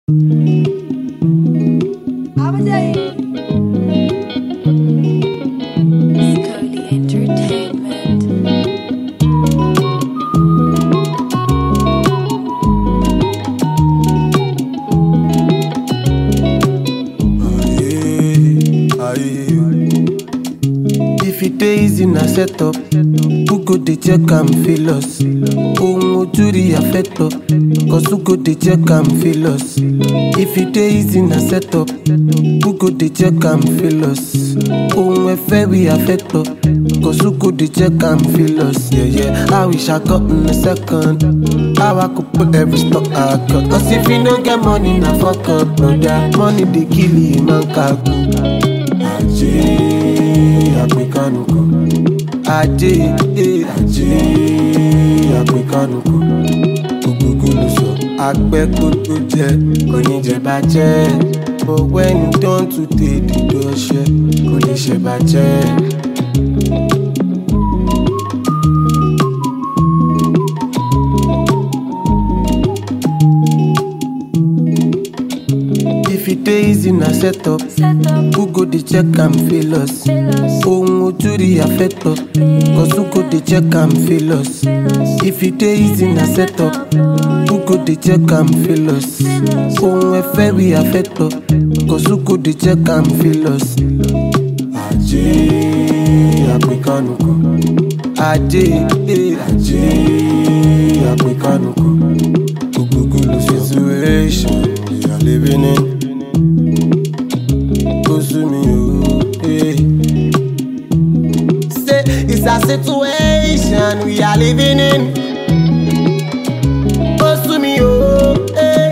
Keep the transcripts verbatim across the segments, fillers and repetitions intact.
In a setup, who go dey check and feel us? Ohun ojú rí affect us, cause who go dey check and feel us? If it dey easy na setup, who go dey check and feel us? Ohun ẹ̀fẹ̀ we affect us, cause who go dey check and feel us? Yeah, yeah, I wish I got in a second, how I could put every stock I got. Cause if you no get money, na fuck up, brother. Money dey kill you, man kaku. Ajé, àpèkánukò. Ajé, eh, ajé, àpèkánukò. Gbogbo ló sọ, àgbẹ̀ kó tó jẹ, kò ní jẹ bàjẹ́. But when you don too tey dídó ọṣẹ, kò lè ṣe bàjẹ́. If it dey easy na setup, who go dey check and feel us? Ohun ojú rí affect us, cause who go dey check and feel us? If it dey easy na setup, who go dey check and feel us? Ohun ẹ̀fẹ̀ we affect us, cause who go dey check and feel us? Ajé, àpèkánukò. Ajé, eh, ajé, àpèkánukò. Gbogbo ló sọ. Situation we are living in. Say it's a situation we are living in. Pursue me, oh, eh.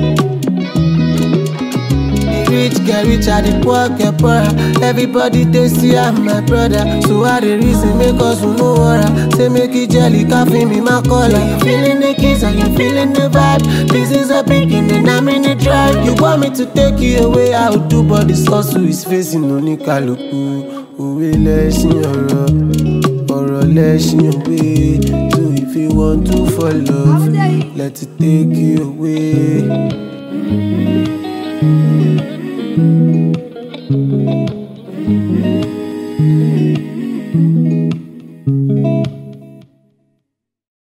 The rich get richer, the poor get poorer. Everybody they see I'm my brother. So I the reason make us no worry. Say make it jelly, coffee me my collar. You feeling the kiss and you feeling the vibe. This is a picking and I'm in the drive. You want me to take you away, I'll do, but this hustle is facing onikaluku. Òwe lẹ́ṣin ọ̀rọ̀, ọ̀rọ̀ lẹ́ṣin òwe. So if you want to follow, let it take you away.